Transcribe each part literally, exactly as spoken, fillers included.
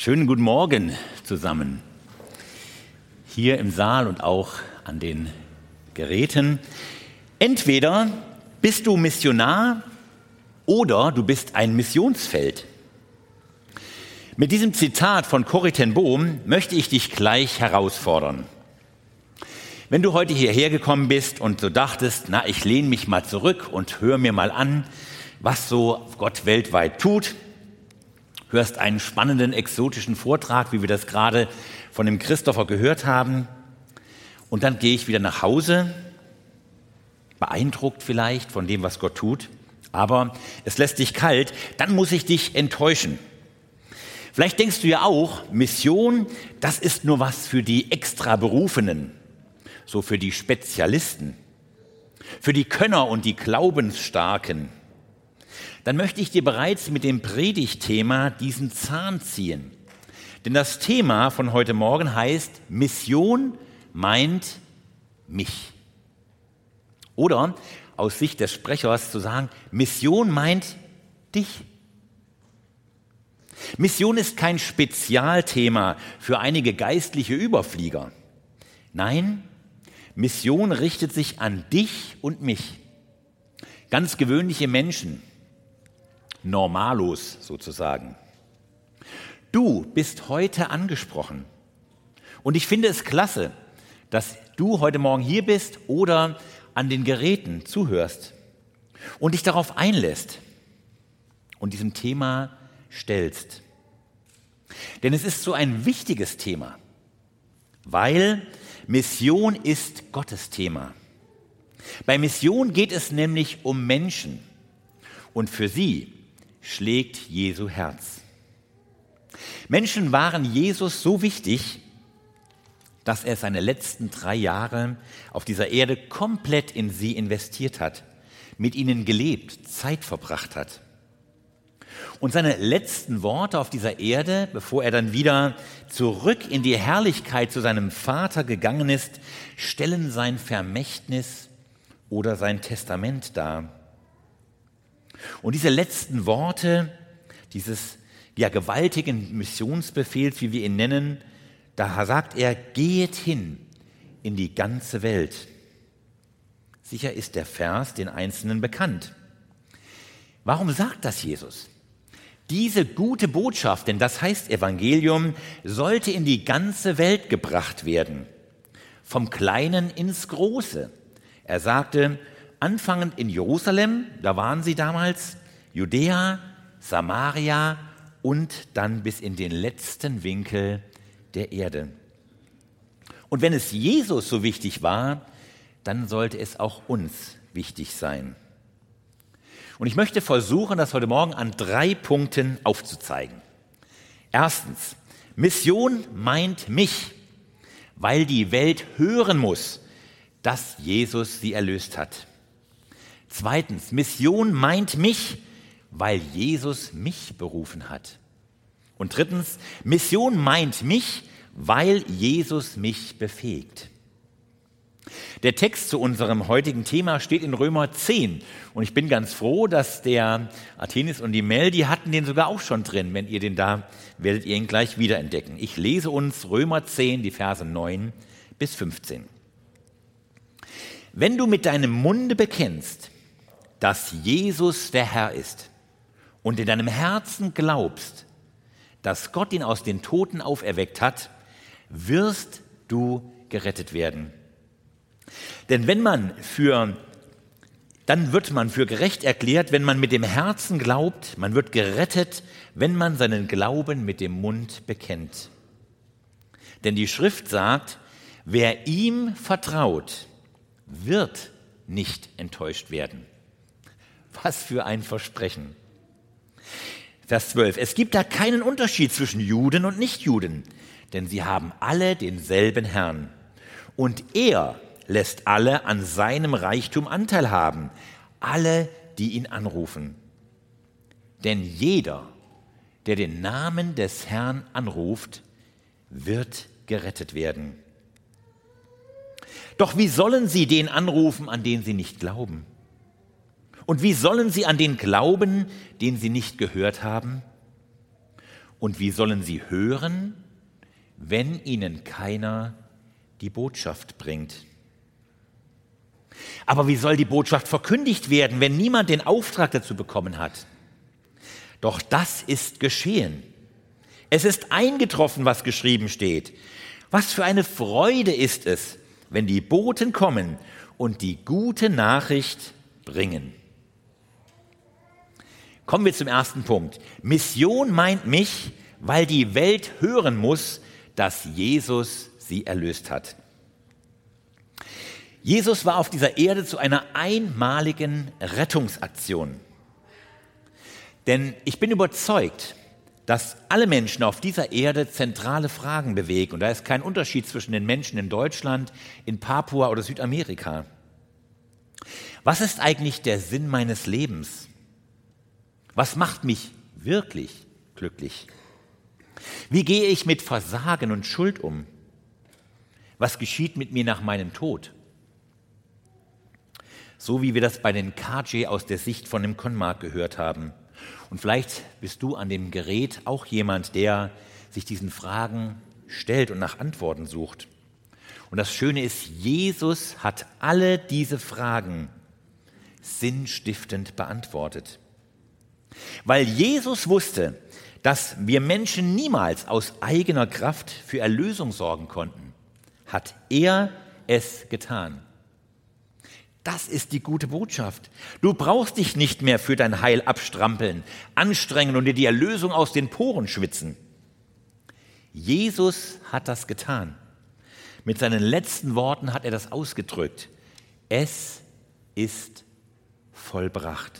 Schönen guten Morgen zusammen, hier im Saal und auch an den Geräten. Entweder bist du Missionar oder du bist ein Missionsfeld. Mit diesem Zitat von Corrie ten Boom möchte ich dich gleich herausfordern. Wenn du heute hierher gekommen bist und so dachtest, na, ich lehne mich mal zurück und höre mir mal an, was so Gott weltweit tut, hörst einen spannenden, exotischen Vortrag, wie wir das gerade von dem Christopher gehört haben, und dann gehe ich wieder nach Hause, beeindruckt vielleicht von dem, was Gott tut, aber es lässt dich kalt, dann muss ich dich enttäuschen. Vielleicht denkst du ja auch, Mission, das ist nur was für die Extraberufenen, so für die Spezialisten, für die Könner und die Glaubensstarken. Dann möchte ich dir bereits mit dem Predigtthema diesen Zahn ziehen. Denn das Thema von heute Morgen heißt, Mission meint mich. Oder aus Sicht des Sprechers zu sagen, Mission meint dich. Mission ist kein Spezialthema für einige geistliche Überflieger. Nein, Mission richtet sich an dich und mich. Ganz gewöhnliche Menschen. Normalos sozusagen. Du bist heute angesprochen. Und ich finde es klasse, dass du heute Morgen hier bist oder an den Geräten zuhörst und dich darauf einlässt und diesem Thema stellst. Denn es ist so ein wichtiges Thema, weil Mission ist Gottes Thema. Bei Mission geht es nämlich um Menschen und für sie schlägt Jesu Herz. Menschen waren Jesus so wichtig, dass er seine letzten drei Jahre auf dieser Erde komplett in sie investiert hat, mit ihnen gelebt, Zeit verbracht hat. Und seine letzten Worte auf dieser Erde, bevor er dann wieder zurück in die Herrlichkeit zu seinem Vater gegangen ist, stellen sein Vermächtnis oder sein Testament dar. Und diese letzten Worte, dieses ja, gewaltigen Missionsbefehls, wie wir ihn nennen, da sagt er, geht hin in die ganze Welt. Sicher ist der Vers den Einzelnen bekannt. Warum sagt das Jesus? Diese gute Botschaft, denn das heißt Evangelium, sollte in die ganze Welt gebracht werden. Vom Kleinen ins Große. Er sagte, anfangend in Jerusalem, da waren sie damals, Judäa, Samaria und dann bis in den letzten Winkel der Erde. Und wenn es Jesus so wichtig war, dann sollte es auch uns wichtig sein. Und ich möchte versuchen, das heute Morgen an drei Punkten aufzuzeigen. Erstens, Mission meint mich, weil die Welt hören muss, dass Jesus sie erlöst hat. Zweitens, Mission meint mich, weil Jesus mich berufen hat. Und drittens, Mission meint mich, weil Jesus mich befähigt. Der Text zu unserem heutigen Thema steht in Römer zehn. Und ich bin ganz froh, dass der Athenis und die Mel, die hatten den sogar auch schon drin. Wenn ihr den da, werdet ihr ihn gleich wiederentdecken. Ich lese uns Römer zehn, die Verse neun bis fünfzehn. Wenn du mit deinem Munde bekennst, dass Jesus der Herr ist und in deinem Herzen glaubst, dass Gott ihn aus den Toten auferweckt hat, wirst du gerettet werden. Denn wenn man für, dann wird man für gerecht erklärt, wenn man mit dem Herzen glaubt, man wird gerettet, wenn man seinen Glauben mit dem Mund bekennt. Denn die Schrift sagt, wer ihm vertraut, wird nicht enttäuscht werden. Was für ein Versprechen. Vers zwölf. Es gibt da keinen Unterschied zwischen Juden und Nichtjuden, denn sie haben alle denselben Herrn. Und er lässt alle an seinem Reichtum Anteil haben, alle, die ihn anrufen. Denn jeder, der den Namen des Herrn anruft, wird gerettet werden. Doch wie sollen sie den anrufen, an den sie nicht glauben? Und wie sollen sie an den glauben, den sie nicht gehört haben? Und wie sollen sie hören, wenn ihnen keiner die Botschaft bringt? Aber wie soll die Botschaft verkündigt werden, wenn niemand den Auftrag dazu bekommen hat? Doch das ist geschehen. Es ist eingetroffen, was geschrieben steht. Was für eine Freude ist es, wenn die Boten kommen und die gute Nachricht bringen. Kommen wir zum ersten Punkt. Mission meint mich, weil die Welt hören muss, dass Jesus sie erlöst hat. Jesus war auf dieser Erde zu einer einmaligen Rettungsaktion. Denn ich bin überzeugt, dass alle Menschen auf dieser Erde zentrale Fragen bewegen. Und da ist kein Unterschied zwischen den Menschen in Deutschland, in Papua oder Südamerika. Was ist eigentlich der Sinn meines Lebens? Was macht mich wirklich glücklich? Wie gehe ich mit Versagen und Schuld um? Was geschieht mit mir nach meinem Tod? So wie wir das bei den K J aus der Sicht von dem Konmark gehört haben. Und vielleicht bist du an dem Gerät auch jemand, der sich diesen Fragen stellt und nach Antworten sucht. Und das Schöne ist, Jesus hat alle diese Fragen sinnstiftend beantwortet. Weil Jesus wusste, dass wir Menschen niemals aus eigener Kraft für Erlösung sorgen konnten, hat er es getan. Das ist die gute Botschaft. Du brauchst dich nicht mehr für dein Heil abstrampeln, anstrengen und dir die Erlösung aus den Poren schwitzen. Jesus hat das getan. Mit seinen letzten Worten hat er das ausgedrückt. Es ist vollbracht.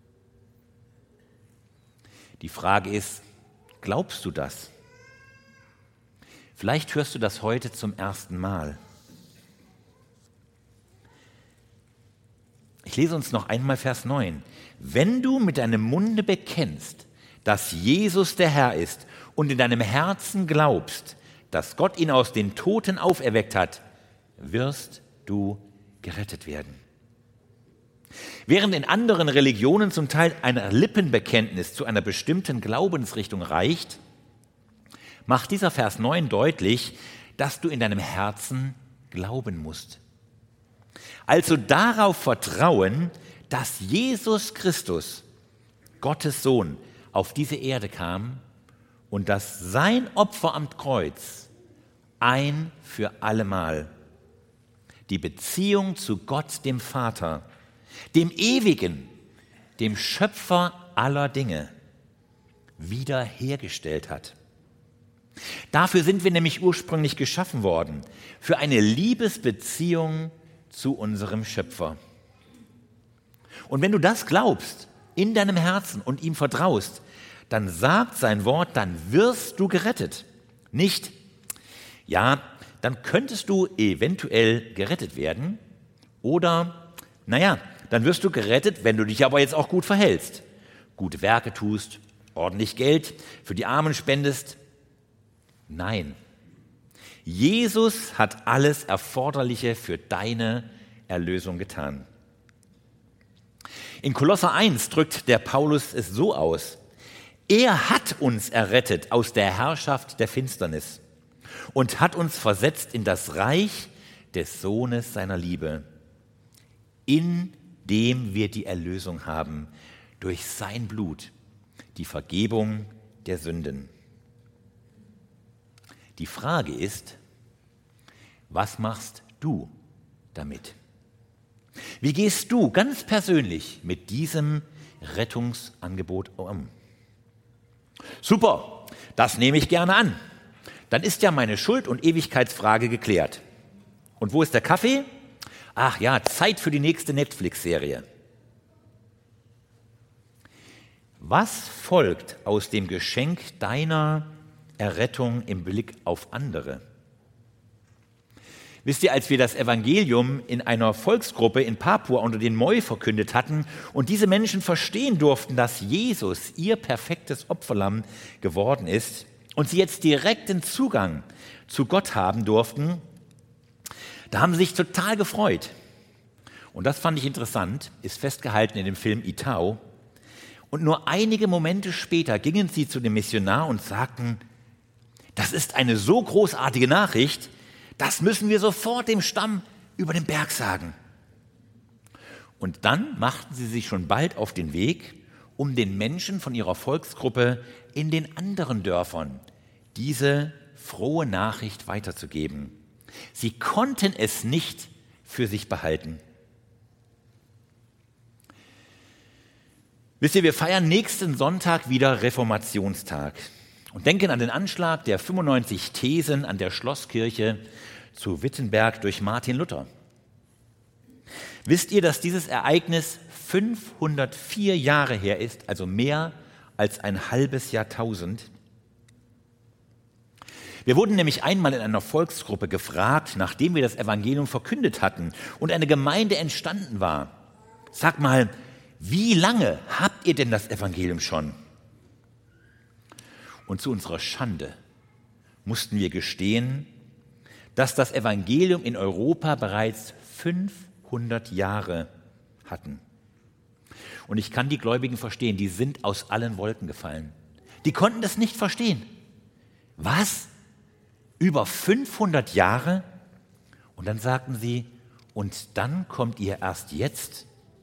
Die Frage ist, glaubst du das? Vielleicht hörst du das heute zum ersten Mal. Ich lese uns noch einmal Vers neun. Wenn du mit deinem Munde bekennst, dass Jesus der Herr ist und in deinem Herzen glaubst, dass Gott ihn aus den Toten auferweckt hat, wirst du gerettet werden. Während in anderen Religionen zum Teil ein Lippenbekenntnis zu einer bestimmten Glaubensrichtung reicht, macht dieser Vers neun deutlich, dass du in deinem Herzen glauben musst. Also darauf vertrauen, dass Jesus Christus, Gottes Sohn, auf diese Erde kam und dass sein Opfer am Kreuz ein für allemal die Beziehung zu Gott, dem Vater, dem Ewigen, dem Schöpfer aller Dinge, wiederhergestellt hat. Dafür sind wir nämlich ursprünglich geschaffen worden, für eine Liebesbeziehung zu unserem Schöpfer. Und wenn du das glaubst, in deinem Herzen und ihm vertraust, dann sagt sein Wort, dann wirst du gerettet. Nicht, ja, dann könntest du eventuell gerettet werden oder, naja, dann wirst du gerettet, wenn du dich aber jetzt auch gut verhältst, gute Werke tust, ordentlich Geld für die Armen spendest. Nein. Jesus hat alles Erforderliche für deine Erlösung getan. In Kolosser eins drückt der Paulus es so aus: Er hat uns errettet aus der Herrschaft der Finsternis und hat uns versetzt in das Reich des Sohnes seiner Liebe, in dem wir die Erlösung haben durch sein Blut, die Vergebung der Sünden. Die Frage ist, was machst du damit? Wie gehst du ganz persönlich mit diesem Rettungsangebot um? Super, das nehme ich gerne an. Dann ist ja meine Schuld- und Ewigkeitsfrage geklärt. Und wo ist der Kaffee? Ach ja, Zeit für die nächste Netflix-Serie. Was folgt aus dem Geschenk deiner Errettung im Blick auf andere? Wisst ihr, als wir das Evangelium in einer Volksgruppe in Papua unter den Moi verkündet hatten und diese Menschen verstehen durften, dass Jesus ihr perfektes Opferlamm geworden ist und sie jetzt direkten Zugang zu Gott haben durften, da haben sie sich total gefreut. Und das fand ich interessant, ist festgehalten in dem Film Itao. Und nur einige Momente später gingen sie zu dem Missionar und sagten, das ist eine so großartige Nachricht, das müssen wir sofort dem Stamm über den Berg sagen. Und dann machten sie sich schon bald auf den Weg, um den Menschen von ihrer Volksgruppe in den anderen Dörfern diese frohe Nachricht weiterzugeben. Sie konnten es nicht für sich behalten. Wisst ihr, wir feiern nächsten Sonntag wieder Reformationstag und denken an den Anschlag der fünfundneunzig Thesen an der Schlosskirche zu Wittenberg durch Martin Luther. Wisst ihr, dass dieses Ereignis fünfhundertvier Jahre her ist, also mehr als ein halbes Jahrtausend? Wir wurden nämlich einmal in einer Volksgruppe gefragt, nachdem wir das Evangelium verkündet hatten und eine Gemeinde entstanden war. Sag mal, wie lange habt ihr denn das Evangelium schon? Und zu unserer Schande mussten wir gestehen, dass das Evangelium in Europa bereits fünfhundert Jahre hatten. Und ich kann die Gläubigen verstehen, die sind aus allen Wolken gefallen. Die konnten das nicht verstehen. Was? Über fünfhundert Jahre? Und dann sagten sie, und dann kommt ihr erst jetzt?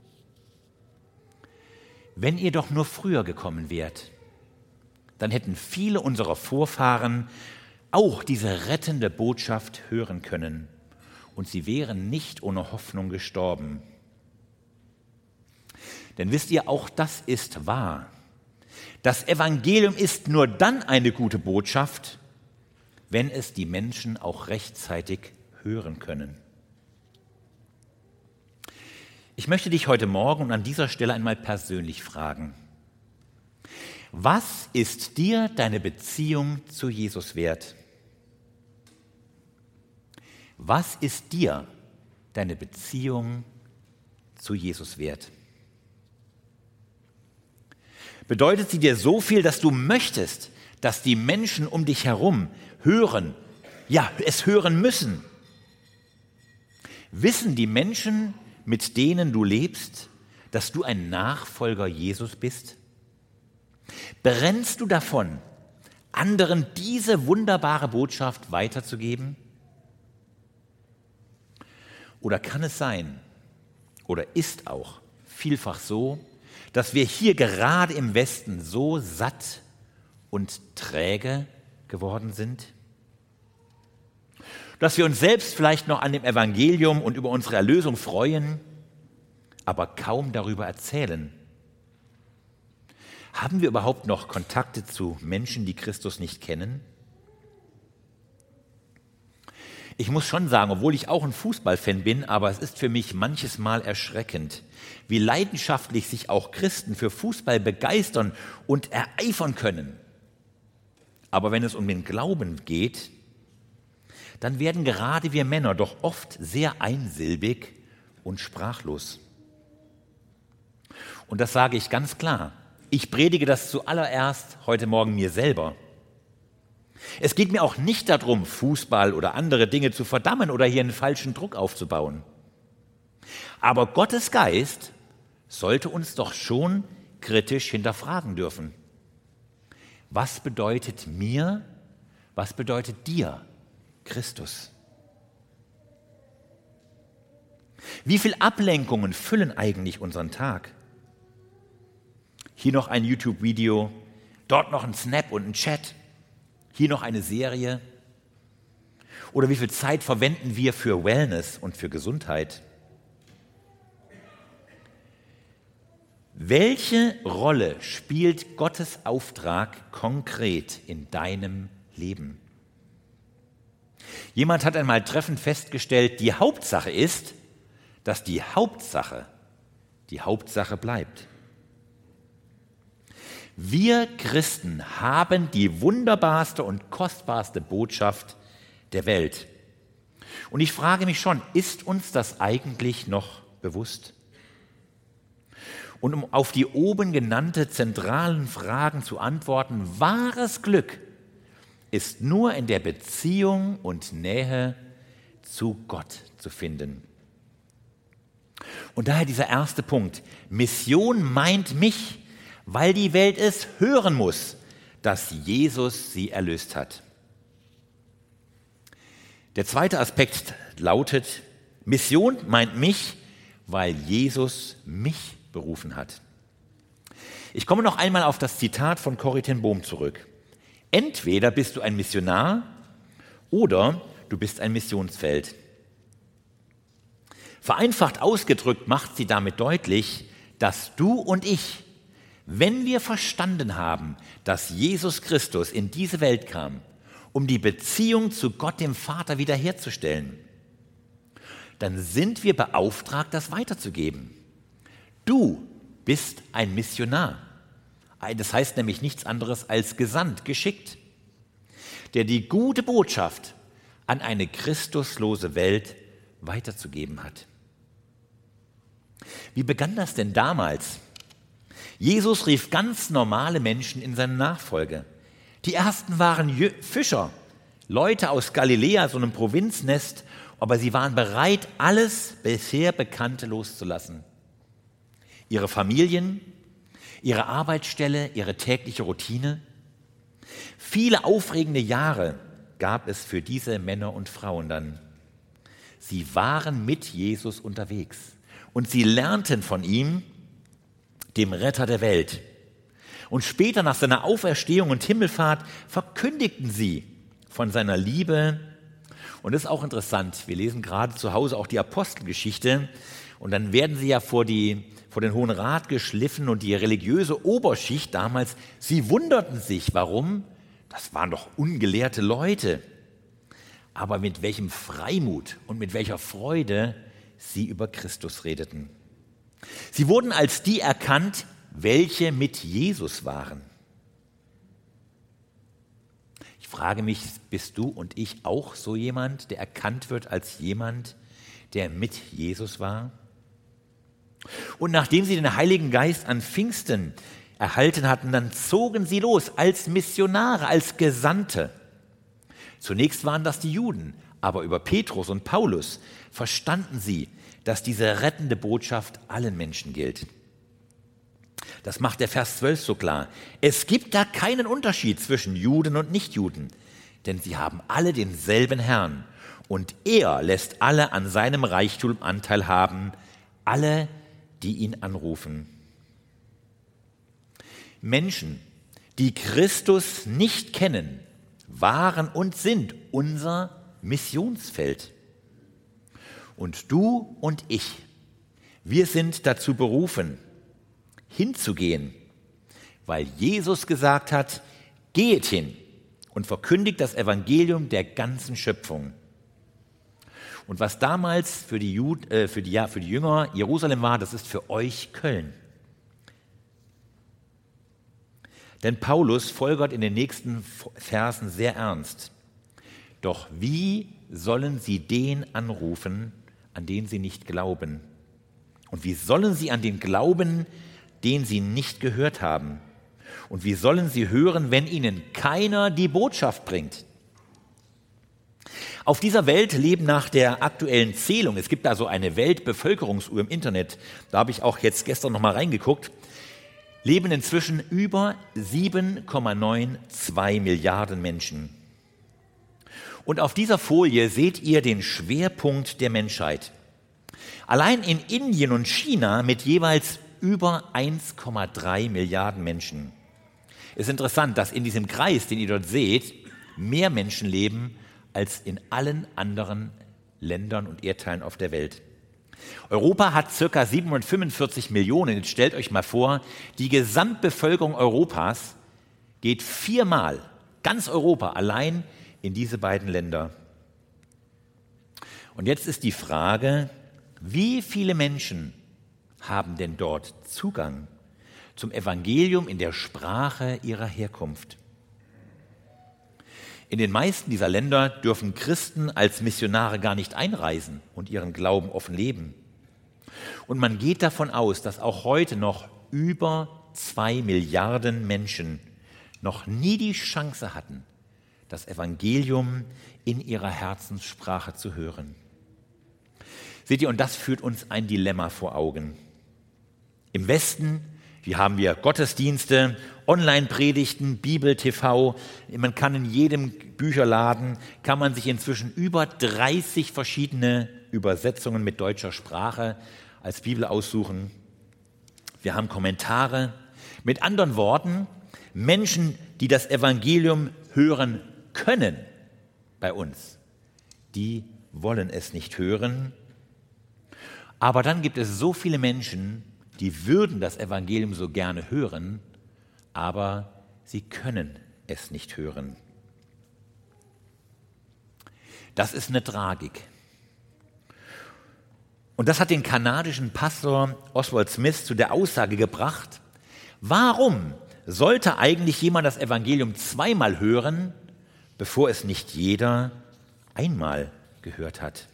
Wenn ihr doch nur früher gekommen wärt, dann hätten viele unserer Vorfahren auch diese rettende Botschaft hören können und sie wären nicht ohne Hoffnung gestorben. Denn wisst ihr, auch das ist wahr. Das Evangelium ist nur dann eine gute Botschaft, wenn es die Menschen auch rechtzeitig hören können. Ich möchte dich heute Morgen und an dieser Stelle einmal persönlich fragen: Was ist dir deine Beziehung zu Jesus wert? Was ist dir deine Beziehung zu Jesus wert? Bedeutet sie dir so viel, dass du möchtest, dass die Menschen um dich herum hören, ja, es hören müssen? Wissen die Menschen, mit denen du lebst, dass du ein Nachfolger Jesus bist? Brennst du davon, anderen diese wunderbare Botschaft weiterzugeben? Oder kann es sein, oder ist auch vielfach so, dass wir hier gerade im Westen so satt und träge geworden sind? Dass wir uns selbst vielleicht noch an dem Evangelium und über unsere Erlösung freuen, aber kaum darüber erzählen? Haben wir überhaupt noch Kontakte zu Menschen, die Christus nicht kennen? Ich muss schon sagen, obwohl ich auch ein Fußballfan bin, aber es ist für mich manches Mal erschreckend, wie leidenschaftlich sich auch Christen für Fußball begeistern und ereifern können. Aber wenn es um den Glauben geht, dann werden gerade wir Männer doch oft sehr einsilbig und sprachlos. Und das sage ich ganz klar. Ich predige das zuallererst heute Morgen mir selber. Es geht mir auch nicht darum, Fußball oder andere Dinge zu verdammen oder hier einen falschen Druck aufzubauen. Aber Gottes Geist sollte uns doch schon kritisch hinterfragen dürfen. Was bedeutet mir, was bedeutet dir Christus? Wie viele Ablenkungen füllen eigentlich unseren Tag? Hier noch ein YouTube-Video, dort noch ein Snap und ein Chat, hier noch eine Serie. Oder wie viel Zeit verwenden wir für Wellness und für Gesundheit? Welche Rolle spielt Gottes Auftrag konkret in deinem Leben? Jemand hat einmal treffend festgestellt, die Hauptsache ist, dass die Hauptsache die Hauptsache bleibt. Wir Christen haben die wunderbarste und kostbarste Botschaft der Welt. Und ich frage mich schon, ist uns das eigentlich noch bewusst? Und um auf die oben genannte zentralen Fragen zu antworten, wahres Glück ist nur in der Beziehung und Nähe zu Gott zu finden. Und daher dieser erste Punkt. Mission meint mich, weil die Welt es hören muss, dass Jesus sie erlöst hat. Der zweite Aspekt lautet, Mission meint mich, weil Jesus mich berufen hat. Ich komme noch einmal auf das Zitat von Corrie ten Boom zurück. Entweder bist du ein Missionar oder du bist ein Missionsfeld. Vereinfacht ausgedrückt macht sie damit deutlich, dass du und ich, wenn wir verstanden haben, dass Jesus Christus in diese Welt kam, um die Beziehung zu Gott dem Vater wiederherzustellen, dann sind wir beauftragt, das weiterzugeben. Du bist ein Missionar. Das heißt nämlich nichts anderes als gesandt, geschickt, der die gute Botschaft an eine christuslose Welt weiterzugeben hat. Wie begann das denn damals? Jesus rief ganz normale Menschen in seine Nachfolge. Die ersten waren Jü- Fischer, Leute aus Galiläa, so einem Provinznest, aber sie waren bereit, alles bisher Bekannte loszulassen. Ihre Familien, ihre Arbeitsstelle, ihre tägliche Routine. Viele aufregende Jahre gab es für diese Männer und Frauen dann. Sie waren mit Jesus unterwegs und sie lernten von ihm, dem Retter der Welt. Und später nach seiner Auferstehung und Himmelfahrt verkündigten sie von seiner Liebe. Und das ist auch interessant. Wir lesen gerade zu Hause auch die Apostelgeschichte und dann werden sie ja vor, die, vor den Hohen Rat geschliffen und die religiöse Oberschicht damals, sie wunderten sich, warum? Das waren doch ungelehrte Leute. Aber mit welchem Freimut und mit welcher Freude sie über Christus redeten. Sie wurden als die erkannt, welche mit Jesus waren. Ich frage mich, bist du und ich auch so jemand, der erkannt wird als jemand, der mit Jesus war? Und nachdem sie den Heiligen Geist an Pfingsten erhalten hatten, dann zogen sie los als Missionare, als Gesandte. Zunächst waren das die Juden, aber über Petrus und Paulus verstanden sie, dass diese rettende Botschaft allen Menschen gilt. Das macht der Vers zwölf so klar. Es gibt da keinen Unterschied zwischen Juden und Nichtjuden, denn sie haben alle denselben Herrn und er lässt alle an seinem Reichtum Anteil haben, alle, die ihn anrufen. Menschen, die Christus nicht kennen, waren und sind unser Missionsfeld. Und du und ich, wir sind dazu berufen, hinzugehen, weil Jesus gesagt hat, geht hin und verkündigt das Evangelium der ganzen Schöpfung. Und was damals für die, Jud, äh, für die, ja, für die Jünger Jerusalem war, das ist für euch Köln. Denn Paulus folgert in den nächsten Versen sehr ernst. Doch wie sollen sie den anrufen, an den sie nicht glauben? Und wie sollen sie an den glauben, den sie nicht gehört haben? Und wie sollen sie hören, wenn ihnen keiner die Botschaft bringt? Auf dieser Welt leben nach der aktuellen Zählung, es gibt da so eine Weltbevölkerungsuhr im Internet, da habe ich auch jetzt gestern noch mal reingeguckt, leben inzwischen über sieben Komma zweiundneunzig Milliarden Menschen. Und auf dieser Folie seht ihr den Schwerpunkt der Menschheit. Allein in Indien und China mit jeweils über eins Komma drei Milliarden Menschen. Es ist interessant, dass in diesem Kreis, den ihr dort seht, mehr Menschen leben als in allen anderen Ländern und Erdteilen auf der Welt. Europa hat ca. siebenhundertfünfundvierzig Millionen. Jetzt stellt euch mal vor, die Gesamtbevölkerung Europas geht viermal, ganz Europa, allein in diese beiden Länder. Und jetzt ist die Frage, wie viele Menschen haben denn dort Zugang zum Evangelium in der Sprache ihrer Herkunft? In den meisten dieser Länder dürfen Christen als Missionare gar nicht einreisen und ihren Glauben offen leben. Und man geht davon aus, dass auch heute noch über zwei Milliarden Menschen noch nie die Chance hatten, das Evangelium in ihrer Herzenssprache zu hören. Seht ihr, und das führt uns ein Dilemma vor Augen. Im Westen Hier haben wir Gottesdienste, Online-Predigten, Bibel, T V. Man kann in jedem Bücherladen, kann man sich inzwischen über dreißig verschiedene Übersetzungen mit deutscher Sprache als Bibel aussuchen. Wir haben Kommentare. Mit anderen Worten, Menschen, die das Evangelium hören können bei uns, die wollen es nicht hören. Aber dann gibt es so viele Menschen, die würden das Evangelium so gerne hören, aber sie können es nicht hören. Das ist eine Tragik. Und das hat den kanadischen Pastor Oswald Smith zu der Aussage gebracht: Warum sollte eigentlich jemand das Evangelium zweimal hören, bevor es nicht jeder einmal gehört hat?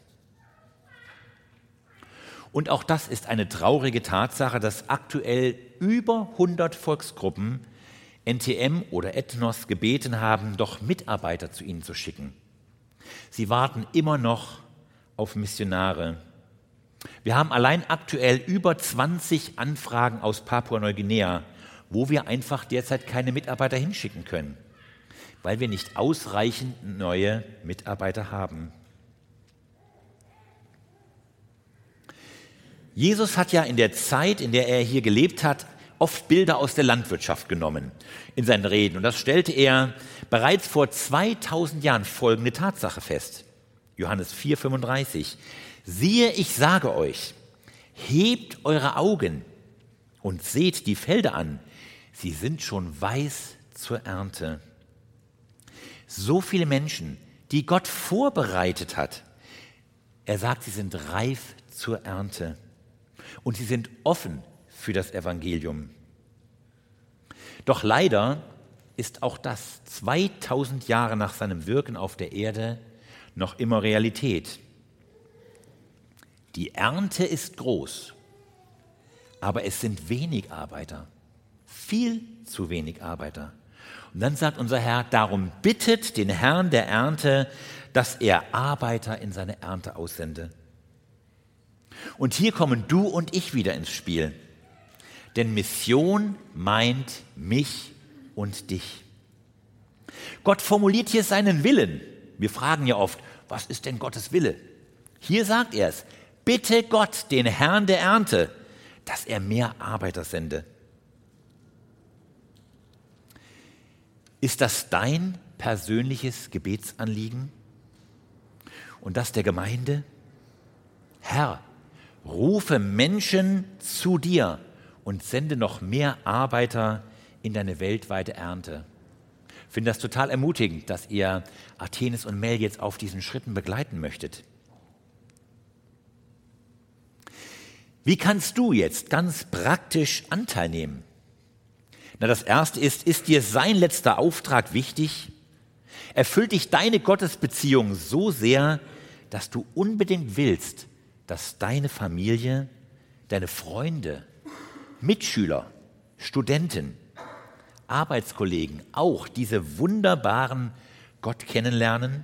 Und auch das ist eine traurige Tatsache, dass aktuell über hundert Volksgruppen N T M oder Ethnos gebeten haben, doch Mitarbeiter zu ihnen zu schicken. Sie warten immer noch auf Missionare. Wir haben allein aktuell über zwanzig Anfragen aus Papua-Neuguinea, wo wir einfach derzeit keine Mitarbeiter hinschicken können, weil wir nicht ausreichend neue Mitarbeiter haben. Jesus hat ja in der Zeit, in der er hier gelebt hat, oft Bilder aus der Landwirtschaft genommen in seinen Reden. Und das stellte er bereits vor zweitausend Jahren folgende Tatsache fest. Johannes vier, fünfunddreißig. Siehe, ich sage euch, hebt eure Augen und seht die Felder an. Sie sind schon weiß zur Ernte. So viele Menschen, die Gott vorbereitet hat. Er sagt, sie sind reif zur Ernte. Und sie sind offen für das Evangelium. Doch leider ist auch das zweitausend Jahre nach seinem Wirken auf der Erde noch immer Realität. Die Ernte ist groß, aber es sind wenig Arbeiter, viel zu wenig Arbeiter. Und dann sagt unser Herr, darum bittet den Herrn der Ernte, dass er Arbeiter in seine Ernte aussende. Und hier kommen du und ich wieder ins Spiel. Denn Mission meint mich und dich. Gott formuliert hier seinen Willen. Wir fragen ja oft, was ist denn Gottes Wille? Hier sagt er es, bitte Gott, den Herrn der Ernte, dass er mehr Arbeiter sende. Ist das dein persönliches Gebetsanliegen und das der Gemeinde? Herr, rufe Menschen zu dir und sende noch mehr Arbeiter in deine weltweite Ernte. Ich finde das total ermutigend, dass ihr Athenes und Mel jetzt auf diesen Schritten begleiten möchtet. Wie kannst du jetzt ganz praktisch Anteil nehmen? Na, das erste ist, ist dir sein letzter Auftrag wichtig? Erfüllt dich deine Gottesbeziehung so sehr, dass du unbedingt willst, dass deine Familie, deine Freunde, Mitschüler, Studenten, Arbeitskollegen auch diese wunderbaren Gott kennenlernen?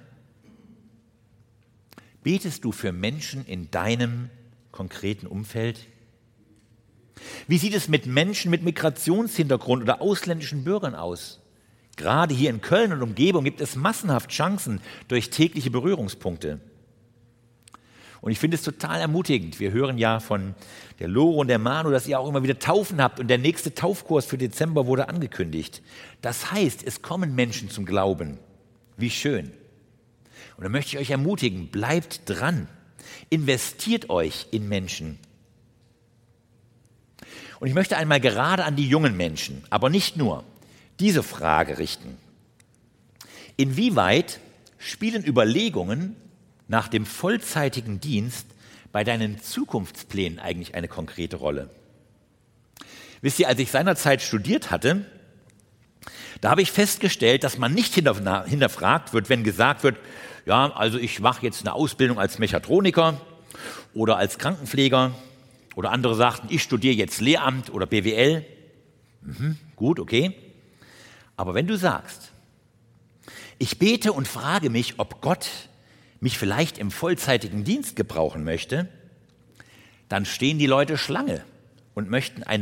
Betest du für Menschen in deinem konkreten Umfeld? Wie sieht es mit Menschen mit Migrationshintergrund oder ausländischen Bürgern aus? Gerade hier in Köln und Umgebung gibt es massenhaft Chancen durch tägliche Berührungspunkte. Und ich finde es total ermutigend. Wir hören ja von der Lore und der Manu, dass ihr auch immer wieder Taufen habt und der nächste Taufkurs für Dezember wurde angekündigt. Das heißt, es kommen Menschen zum Glauben. Wie schön. Und da möchte ich euch ermutigen, bleibt dran. Investiert euch in Menschen. Und ich möchte einmal gerade an die jungen Menschen, aber nicht nur, diese Frage richten. Inwieweit spielen Überlegungen nach dem vollzeitigen Dienst bei deinen Zukunftsplänen eigentlich eine konkrete Rolle? Wisst ihr, als ich seinerzeit studiert hatte, da habe ich festgestellt, dass man nicht hinterfragt wird, wenn gesagt wird, ja, also ich mache jetzt eine Ausbildung als Mechatroniker oder als Krankenpfleger, oder andere sagten, ich studiere jetzt Lehramt oder B W L. Mhm, gut, okay. Aber wenn du sagst, ich bete und frage mich, ob Gott mich vielleicht im vollzeitigen Dienst gebrauchen möchte, dann stehen die Leute Schlange und möchten eine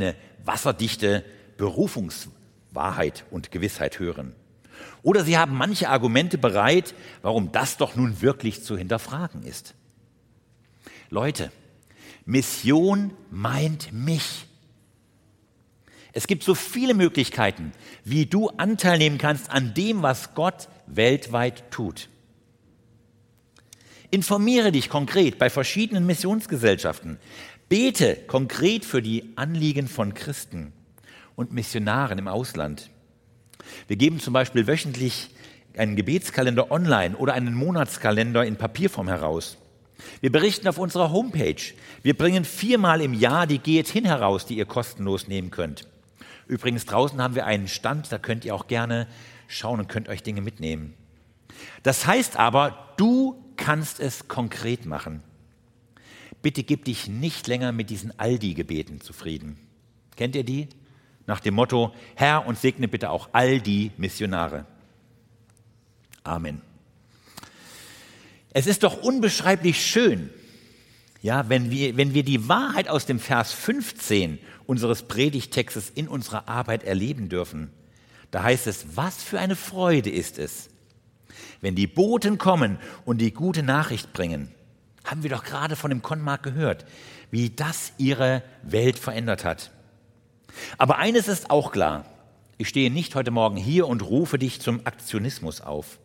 wasserdichte Berufungswahrheit und Gewissheit hören. Oder sie haben manche Argumente bereit, warum das doch nun wirklich zu hinterfragen ist. Leute, Mission meint mich. Es gibt so viele Möglichkeiten, wie du Anteil nehmen kannst an dem, was Gott weltweit tut. Informiere dich konkret bei verschiedenen Missionsgesellschaften. Bete konkret für die Anliegen von Christen und Missionaren im Ausland. Wir geben zum Beispiel wöchentlich einen Gebetskalender online oder einen Monatskalender in Papierform heraus. Wir berichten auf unserer Homepage. Wir bringen viermal im Jahr die Geht hin heraus, die ihr kostenlos nehmen könnt. Übrigens, draußen haben wir einen Stand, da könnt ihr auch gerne schauen und könnt euch Dinge mitnehmen. Das heißt aber, du kannst es konkret machen. Bitte gib dich nicht länger mit diesen Aldi-Gebeten zufrieden. Kennt ihr die? Nach dem Motto, Herr, und segne bitte auch all die Missionare. Amen. Es ist doch unbeschreiblich schön, ja, wenn wir, wenn wir die Wahrheit aus dem Vers fünfzehn unseres Predigttextes in unserer Arbeit erleben dürfen. Da heißt es, was für eine Freude ist es, wenn die Boten kommen und die gute Nachricht bringen. Haben wir doch gerade von dem Konmark gehört, wie das ihre Welt verändert hat. Aber eines ist auch klar, ich stehe nicht heute Morgen hier und rufe dich zum Aktionismus auf.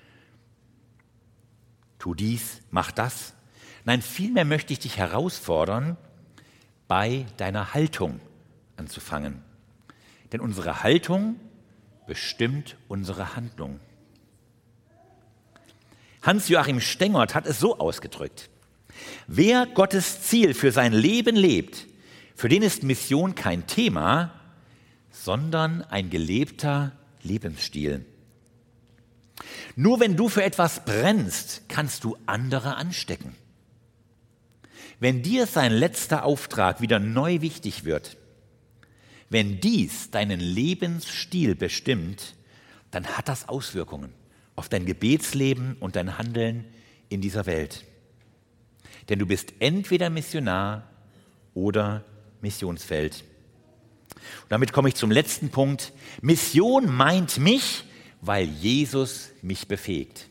Tu dies, mach das. Nein, vielmehr möchte ich dich herausfordern, bei deiner Haltung anzufangen. Denn unsere Haltung bestimmt unsere Handlung. Hans-Joachim Stengert hat es so ausgedrückt: Wer Gottes Ziel für sein Leben lebt, für den ist Mission kein Thema, sondern ein gelebter Lebensstil. Nur wenn du für etwas brennst, kannst du andere anstecken. Wenn dir sein letzter Auftrag wieder neu wichtig wird, wenn dies deinen Lebensstil bestimmt, dann hat das Auswirkungen auf dein Gebetsleben und dein Handeln in dieser Welt. Denn du bist entweder Missionar oder Missionsfeld. Und damit komme ich zum letzten Punkt. Mission meint mich, weil Jesus mich befähigt.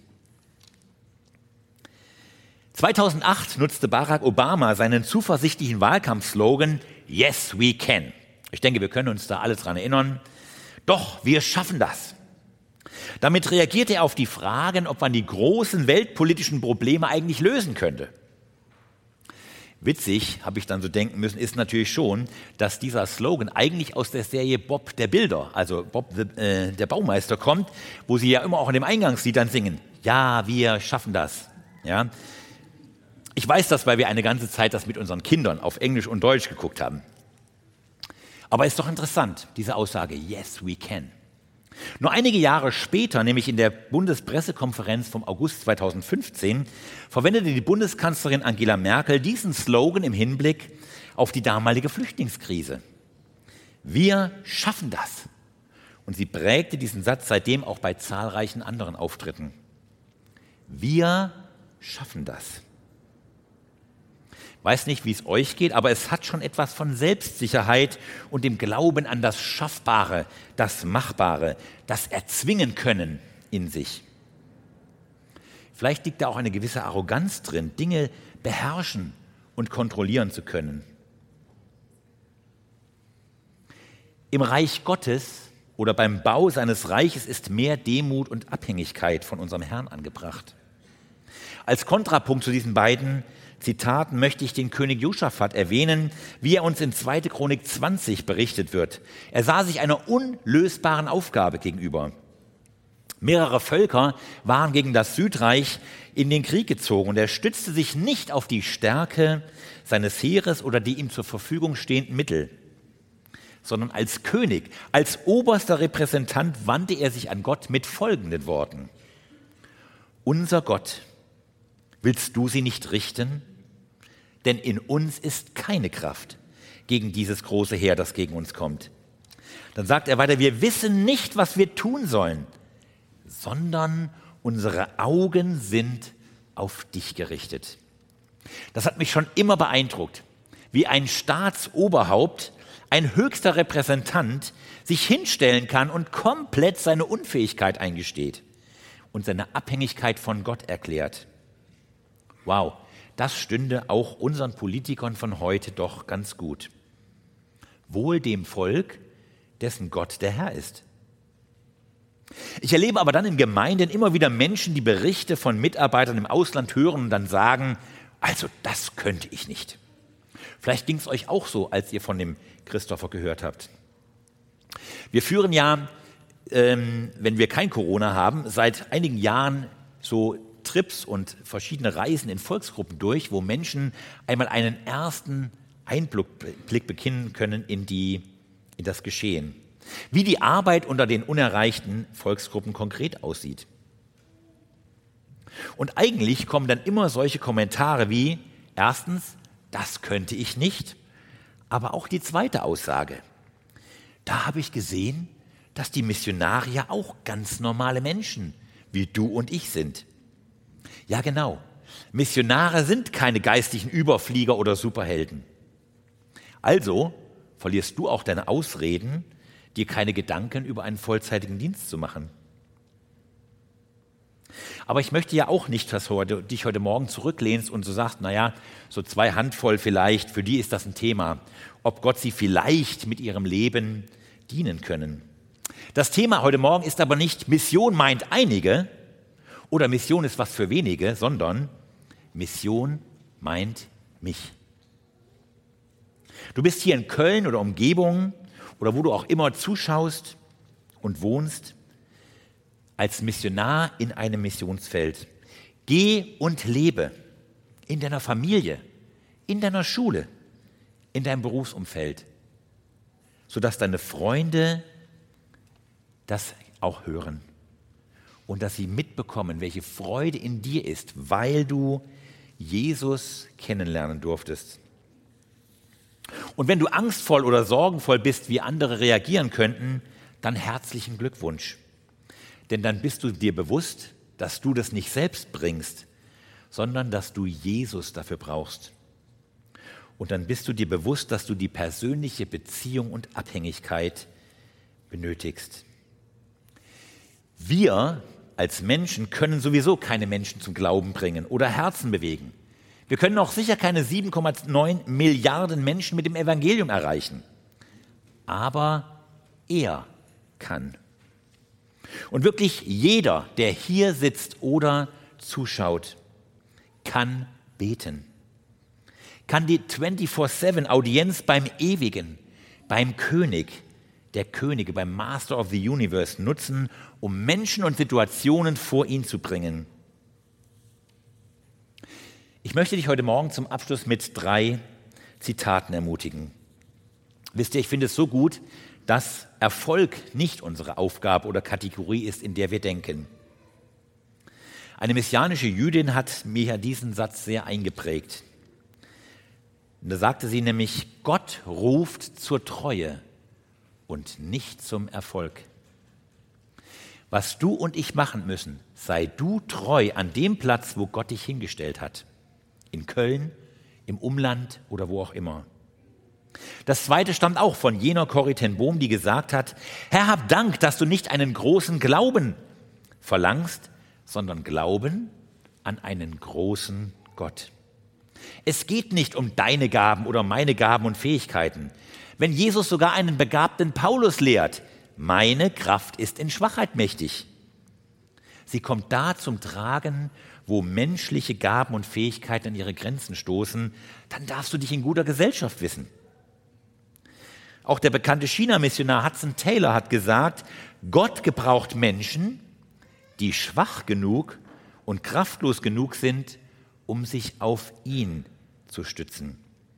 zweitausendacht nutzte Barack Obama seinen zuversichtlichen Wahlkampfslogan Yes, we can. Ich denke, wir können uns da alle dran erinnern. Doch, wir schaffen das. Damit reagierte er auf die Fragen, ob man die großen weltpolitischen Probleme eigentlich lösen könnte. Witzig, habe ich dann so denken müssen, ist natürlich schon, dass dieser Slogan eigentlich aus der Serie Bob der Bilder, also Bob äh, der Baumeister kommt, wo sie ja immer auch in dem Eingangslied dann singen, ja, wir schaffen das. Ja. Ich weiß das, weil wir eine ganze Zeit das mit unseren Kindern auf Englisch und Deutsch geguckt haben. Aber ist doch interessant, diese Aussage, yes, we can. Nur einige Jahre später, nämlich in der Bundespressekonferenz vom August zweitausendfünfzehn, verwendete die Bundeskanzlerin Angela Merkel diesen Slogan im Hinblick auf die damalige Flüchtlingskrise. Wir schaffen das. Und sie prägte diesen Satz seitdem auch bei zahlreichen anderen Auftritten. Wir schaffen das. Weiß nicht, wie es euch geht, aber es hat schon etwas von Selbstsicherheit und dem Glauben an das Schaffbare, das Machbare, das Erzwingen können in sich. Vielleicht liegt da auch eine gewisse Arroganz drin, Dinge beherrschen und kontrollieren zu können. Im Reich Gottes oder beim Bau seines Reiches ist mehr Demut und Abhängigkeit von unserem Herrn angebracht. Als Kontrapunkt zu diesen beiden Zitaten möchte ich den König Josaphat erwähnen, wie er uns in zweiter Chronik zwanzig berichtet wird. Er sah sich einer unlösbaren Aufgabe gegenüber. Mehrere Völker waren gegen das Südreich in den Krieg gezogen und er stützte sich nicht auf die Stärke seines Heeres oder die ihm zur Verfügung stehenden Mittel, sondern als König, als oberster Repräsentant wandte er sich an Gott mit folgenden Worten: Unser Gott, willst du sie nicht richten? Denn in uns ist keine Kraft gegen dieses große Heer, das gegen uns kommt. Dann sagt er weiter, wir wissen nicht, was wir tun sollen, sondern unsere Augen sind auf dich gerichtet. Das hat mich schon immer beeindruckt, wie ein Staatsoberhaupt ein höchster Repräsentant sich hinstellen kann und komplett seine Unfähigkeit eingesteht und seine Abhängigkeit von Gott erklärt. Wow, das stünde auch unseren Politikern von heute doch ganz gut. Wohl dem Volk, dessen Gott der Herr ist. Ich erlebe aber dann in Gemeinden immer wieder Menschen, die Berichte von Mitarbeitern im Ausland hören und dann sagen, also das könnte ich nicht. Vielleicht ging es euch auch so, als ihr von dem Christopher gehört habt. Wir führen ja, ähm, wenn wir kein Corona haben, seit einigen Jahren so Trips und verschiedene Reisen in Volksgruppen durch, wo Menschen einmal einen ersten Einblick bekommen können in, die, in das Geschehen. Wie die Arbeit unter den unerreichten Volksgruppen konkret aussieht. Und eigentlich kommen dann immer solche Kommentare wie, erstens, das könnte ich nicht, aber auch die zweite Aussage. Da habe ich gesehen, dass die Missionarier auch ganz normale Menschen wie du und ich sind. Ja genau, Missionare sind keine geistlichen Überflieger oder Superhelden. Also verlierst du auch deine Ausreden, dir keine Gedanken über einen vollzeitigen Dienst zu machen. Aber ich möchte ja auch nicht, dass du dich heute Morgen zurücklehnst und so sagst, naja, so zwei Handvoll vielleicht, für die ist das ein Thema, ob Gott sie vielleicht mit ihrem Leben dienen können. Das Thema heute Morgen ist aber nicht, Mission meint einige oder Mission ist was für wenige, sondern Mission meint mich. Du bist hier in Köln oder Umgebung oder wo du auch immer zuschaust und wohnst, als Missionar in einem Missionsfeld. Geh und lebe in deiner Familie, in deiner Schule, in deinem Berufsumfeld, sodass deine Freunde das auch hören und dass sie mitbekommen, welche Freude in dir ist, weil du Jesus kennenlernen durftest. Und wenn du angstvoll oder sorgenvoll bist, wie andere reagieren könnten, dann herzlichen Glückwunsch. Denn dann bist du dir bewusst, dass du das nicht selbst bringst, sondern dass du Jesus dafür brauchst. Und dann bist du dir bewusst, dass du die persönliche Beziehung und Abhängigkeit benötigst. Wir als Menschen können sowieso keine Menschen zum Glauben bringen oder Herzen bewegen. Wir können auch sicher keine sieben Komma neun Milliarden Menschen mit dem Evangelium erreichen. Aber er kann. Und wirklich jeder, der hier sitzt oder zuschaut, kann beten. Kann die vierundzwanzig sieben Audienz beim Ewigen, beim König der Könige, beim Master of the Universe nutzen, um Menschen und Situationen vor ihn zu bringen. Ich möchte dich heute Morgen zum Abschluss mit drei Zitaten ermutigen. Wisst ihr, ich finde es so gut, dass Erfolg nicht unsere Aufgabe oder Kategorie ist, in der wir denken. Eine messianische Jüdin hat mir diesen Satz sehr eingeprägt. Und da sagte sie nämlich, Gott ruft zur Treue und nicht zum Erfolg. Was du und ich machen müssen, sei du treu an dem Platz, wo Gott dich hingestellt hat. In Köln, im Umland oder wo auch immer. Das zweite stammt auch von jener Corrie ten Boom, die gesagt hat, Herr, hab Dank, dass du nicht einen großen Glauben verlangst, sondern Glauben an einen großen Gott. Es geht nicht um deine Gaben oder meine Gaben und Fähigkeiten. Wenn Jesus sogar einen begabten Paulus lehrt, meine Kraft ist in Schwachheit mächtig. Sie kommt da zum Tragen, wo menschliche Gaben und Fähigkeiten an ihre Grenzen stoßen, dann darfst du dich in guter Gesellschaft wissen. Auch der bekannte China-Missionar Hudson Taylor hat gesagt, Gott gebraucht Menschen, die schwach genug und kraftlos genug sind, um sich auf ihn zu stützen.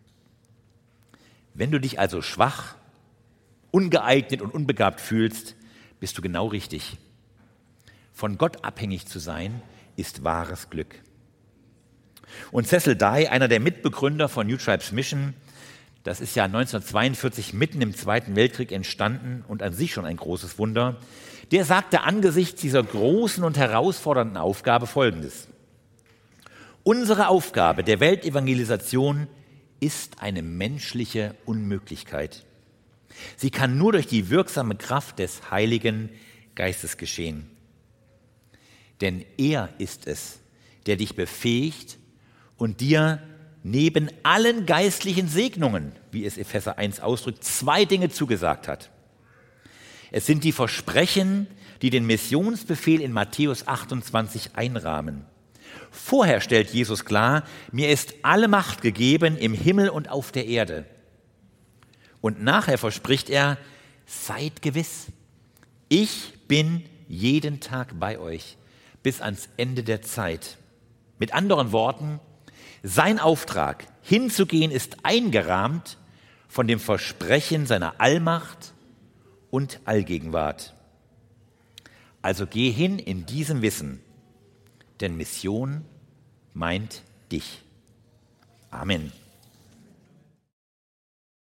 Wenn du dich also schwach, ungeeignet und unbegabt fühlst, bist du genau richtig. Von Gott abhängig zu sein, ist wahres Glück. Und Cecil Dye, einer der Mitbegründer von New Tribes Mission, das ist ja neunzehnhundertzweiundvierzig mitten im Zweiten Weltkrieg entstanden und an sich schon ein großes Wunder, der sagte angesichts dieser großen und herausfordernden Aufgabe Folgendes. Unsere Aufgabe der Weltevangelisation ist eine menschliche Unmöglichkeit. Sie kann nur durch die wirksame Kraft des Heiligen Geistes geschehen. Denn er ist es, der dich befähigt und dir neben allen geistlichen Segnungen, wie es Epheser eins ausdrückt, zwei Dinge zugesagt hat. Es sind die Versprechen, die den Missionsbefehl in Matthäus achtundzwanzig einrahmen. Vorher stellt Jesus klar, mir ist alle Macht gegeben im Himmel und auf der Erde. Und nachher verspricht er, seid gewiss, ich bin jeden Tag bei euch bis ans Ende der Zeit. Mit anderen Worten, sein Auftrag, hinzugehen, ist eingerahmt von dem Versprechen seiner Allmacht und Allgegenwart. Also geh hin in diesem Wissen, denn Mission meint dich. Amen.